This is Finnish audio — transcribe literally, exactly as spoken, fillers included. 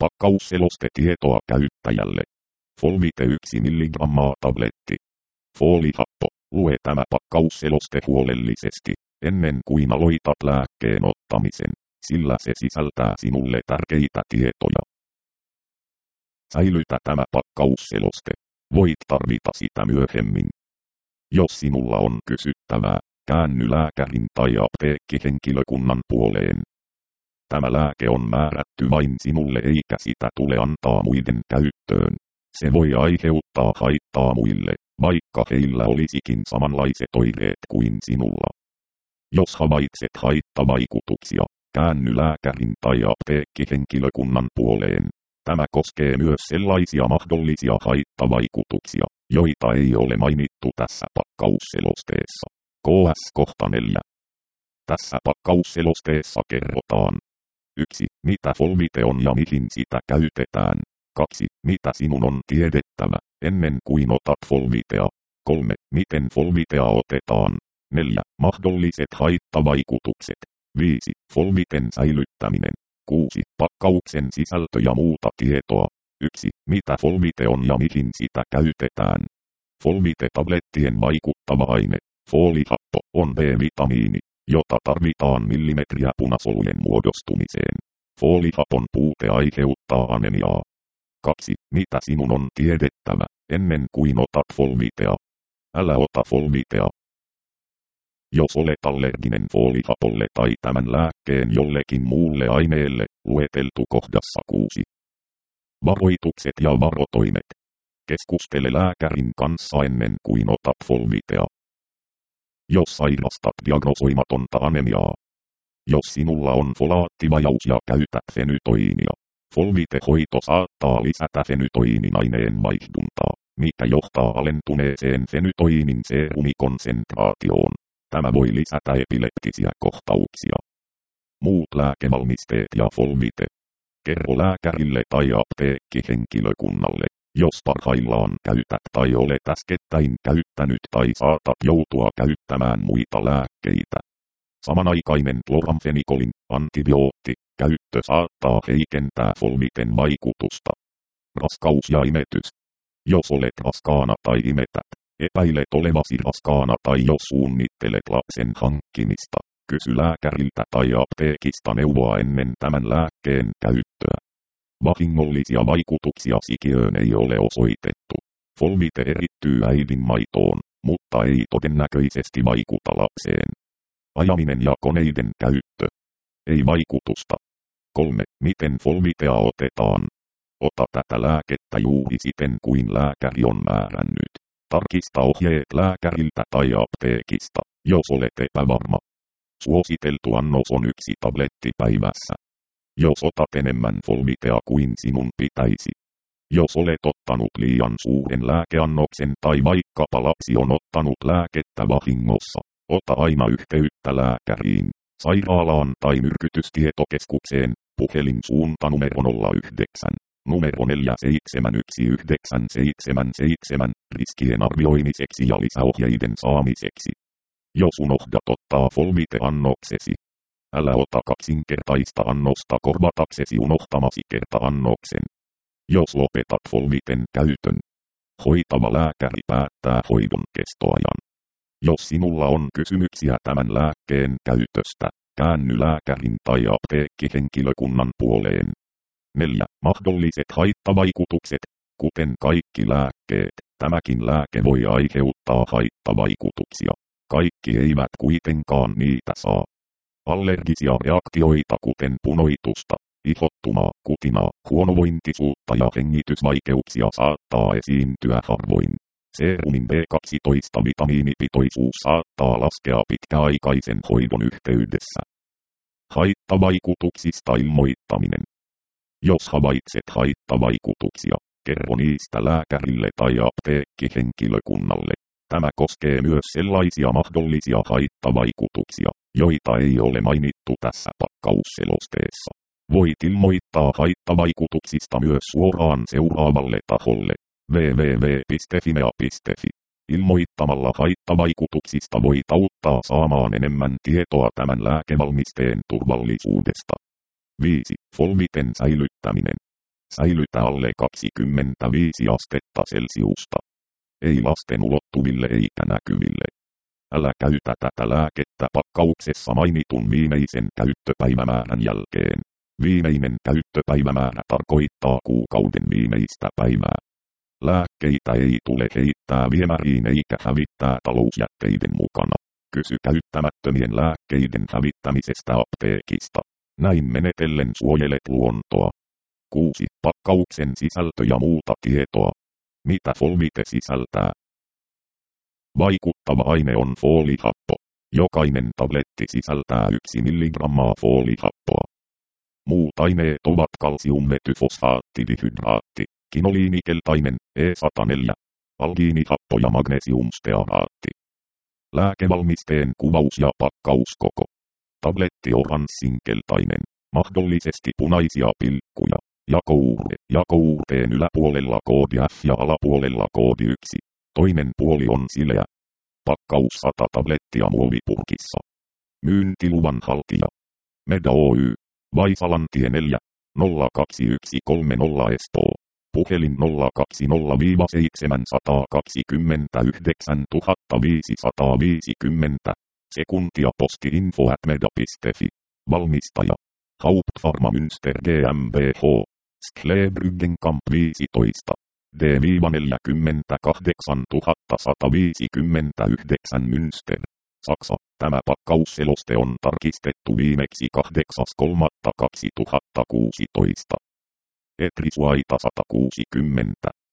Pakkausselostetietoa käyttäjälle. Folvite yksi milligrammaa tabletti. Foolihappo. Lue tämä pakkausseloste huolellisesti, ennen kuin aloitat lääkkeen ottamisen, sillä se sisältää sinulle tärkeitä tietoja. Säilytä tämä pakkausseloste. Voit tarvita sitä myöhemmin. Jos sinulla on kysyttävää, käänny lääkärin tai apteekkihenkilökunnan puoleen. Tämä lääke on määrätty vain sinulle eikä sitä tule antaa muiden käyttöön. Se voi aiheuttaa haittaa muille, vaikka heillä olisikin samanlaiset oireet kuin sinulla. Jos havaitset haittavaikutuksia, käänny lääkärin tai apteekkihenkilökunnan puoleen. Tämä koskee myös sellaisia mahdollisia haittavaikutuksia, joita ei ole mainittu tässä pakkausselosteessa. K S kohta neljä. Tässä pakkausselosteessa kerrotaan: yksi. Mitä folvite on ja mihin sitä käytetään. kaksi. Mitä sinun on tiedettävä, ennen kuin otat folvitea. kolme. Miten folvitea otetaan. neljä. Mahdolliset haittavaikutukset. viisi. Folviten säilyttäminen. kuusi. Pakkauksen sisältö ja muuta tietoa. yksi. Mitä folvite on ja mihin sitä käytetään. Folvite-tablettien vaikuttava aine, foolihappo, on B-vitamiini, jota tarvitaan millimetriä punasolujen muodostumiseen. Foolihapon puute aiheuttaa anemiaa. kaksi. Mitä sinun on tiedettävä, ennen kuin otat folvitea. Älä ota folvitea. Jos olet allerginen foolihapolle tai tämän lääkkeen jollekin muulle aineelle, lueteltu kohdassa kuusi. Varoitukset ja varotoimet. Keskustele lääkärin kanssa ennen kuin otat folvitea. Jos sairastat diagnosoimatonta anemiaa. Jos sinulla on folaattivajaus ja käytät fenytoiinia. Folvite-hoito saattaa lisätä fenytoiinin aineen vaihduntaa, mikä johtaa alentuneeseen fenytoiinin seerumikonsentraatioon. Tämä voi lisätä epileptisiä kohtauksia. Muut lääkevalmisteet ja folvite. Kerro lääkärille tai apteekkihenkilökunnalle, jos parhaillaan käytät tai olet äskettäin käyttänyt tai saatat joutua käyttämään muita lääkkeitä. Samanaikainen kloramfenikolin, antibiootti, käyttö saattaa heikentää folviten vaikutusta. Raskaus ja imetys. Jos olet raskaana tai imetät, epäilet olevasi raskaana tai jos suunnittelet lapsen hankkimista, kysy lääkäriltä tai apteekista neuvoa ennen tämän lääkkeen käyttöä. Vahingollisia vaikutuksia sikiöön ei ole osoitettu. Folvite erittyy äidin maitoon, mutta ei todennäköisesti vaikuta lapseen. Ajaminen ja koneiden käyttö. Ei vaikutusta. kolme. Miten folvitea otetaan? Ota tätä lääkettä juuri siten kuin lääkäri on määrännyt. Tarkista ohjeet lääkäriltä tai apteekista, jos olet epävarma. Suositeltu annos on yksi tabletti päivässä. Jos otat enemmän folvitea kuin sinun pitäisi. Jos olet ottanut liian suuren lääkeannoksen tai vaikkapa lapsi on ottanut lääkettä vahingossa, ota aina yhteyttä lääkäriin, sairaalaan tai myrkytystietokeskukseen, puhelinsuunta numero nolla yhdeksän, numero neljä seitsemän yksi yhdeksän seitsemän seitsemän, riskien arvioimiseksi ja lisäohjeiden saamiseksi. Jos unohdat ottaa folvite-annoksesi, älä ota kaksinkertaista annosta korvataksesi unohtamasi kerta-annoksen. Jos lopetat folviten käytön, hoitava lääkäri päättää hoidon kestoajan. Jos sinulla on kysymyksiä tämän lääkkeen käytöstä, käänny lääkärin tai apteekkihenkilökunnan puoleen. neljä. Mahdolliset haittavaikutukset. Kuten kaikki lääkkeet, tämäkin lääke voi aiheuttaa haittavaikutuksia. Kaikki eivät kuitenkaan niitä saa. Allergisia reaktioita kuten punoitusta, ihottumaa, kutinaa, huonovointisuutta ja hengitysvaikeuksia saattaa esiintyä harvoin. Seerumin B kaksitoista-vitamiinipitoisuus saattaa laskea pitkäaikaisen hoidon yhteydessä. Haittavaikutuksista ilmoittaminen. Jos havaitset haittavaikutuksia, kerro niistä lääkärille tai apteekkihenkilökunnalle. Tämä koskee myös sellaisia mahdollisia haittavaikutuksia, joita ei ole mainittu tässä pakkausselosteessa. Voit ilmoittaa haittavaikutuksista myös suoraan seuraavalle taholle. double-u double-u double-u piste fimea piste fi. Ilmoittamalla haittavaikutuksista voit auttaa saamaan enemmän tietoa tämän lääkevalmisteen turvallisuudesta. viisi. Folviten säilyttäminen. Säilytä alle kaksikymmentäviisi astetta Celsiusta. Ei lasten ulottuville eikä näkyville. Älä käytä tätä lääkettä pakkauksessa mainitun viimeisen käyttöpäivämäärän jälkeen. Viimeinen käyttöpäivämäärä tarkoittaa kuukauden viimeistä päivää. Lääkkeitä ei tule heittää viemäriin eikä hävittää talousjätteiden mukana. Kysy käyttämättömien lääkkeiden hävittämisestä apteekista. Näin menetellen suojelet luontoa. kuusi. Pakkauksen sisältö ja muuta tietoa. Mitä folvite sisältää? Vaikuttava aine on foolihappo. Jokainen tabletti sisältää yksi milligrammaa foolihappoa. Muut aineet ovat kalsiummetyfosfaattidihydraatti, kinoliinikeltainen, E sata neljä, algiinihappo ja magnesiumstearaatti. Lääkevalmisteen kuvaus ja pakkauskoko. Tabletti oranssinkeltainen, mahdollisesti punaisia pilkkuja. Jakouure. Jakouurteen yläpuolella koodi F ja alapuolella koodi yksi. Toinen puoli on sileä. Pakkaus sata tablettia muovipurkissa. Myyntiluvan haltija. Meda Oy. Vaisalantie neljä, nolla kaksi yksi kolme nolla Espoo. Puhelin nolla kaksi nolla seitsemän kaksi yhdeksän viisi viisi nolla. Sekuntia posti-info at meda piste fi. Valmistaja. Hauptfarma Münster GmbH. Sklebryggen Kamp viisitoista. D neljäkymmentäkahdeksan sata viisikymmentäyhdeksän Münster. Saksa. Tämä pakkausseloste on tarkistettu viimeksi kahdeksas kolmatta kaksituhattakuusitoista. Etrisuaita sata kuusikymmentä.